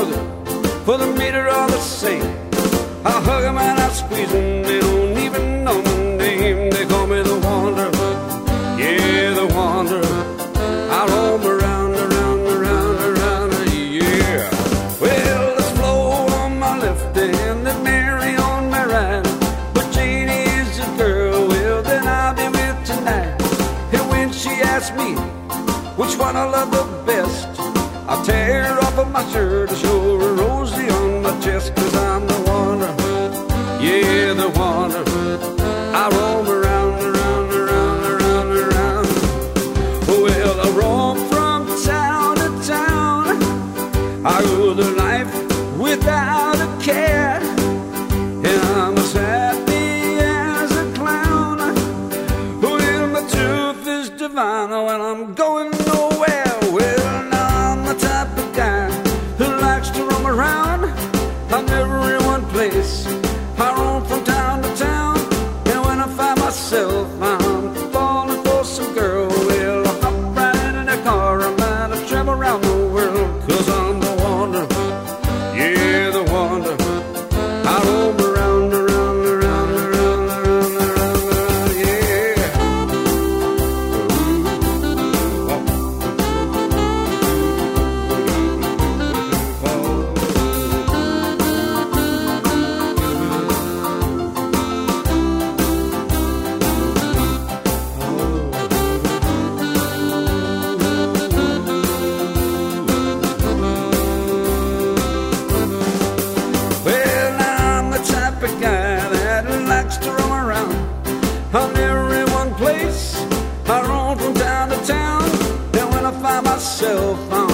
hug him, for the meter all the same. I hug him and I squeeze him, they don't even know my name. They call me the Wanderer, yeah, the Wanderer. I roam around, around, around, around, yeah. Well, there's Flo on my left hand and Mary on my right, but Janie is the girl, well, then I'll be with tonight. And when she asks me which one I love the best, I'll tear off of my shirt to show her Rosie on my chest. 'Cause I'm the Wanderer, yeah, the Wanderer. I roam around, around, around, around, around. Well, I roam from town to town. I go the life without a care, and I'm as happy as a clown. Well, my truth is divine when I'm going nowhere. Well, now I'm the type of guy who likes to roam around. I'm never in one place. I roam from town to town, and when I find myself I'm falling for some girl, well, I hop right in a car, I might have traveled around the world. 'Cause I'm the Wanderer, yeah, the Wanderer. I roam around, around, around, around, around, around, yeah. Well, I'm the type of guy that likes to roam around. I'm never in one place. I roam from town to town, and when I find myself, I'm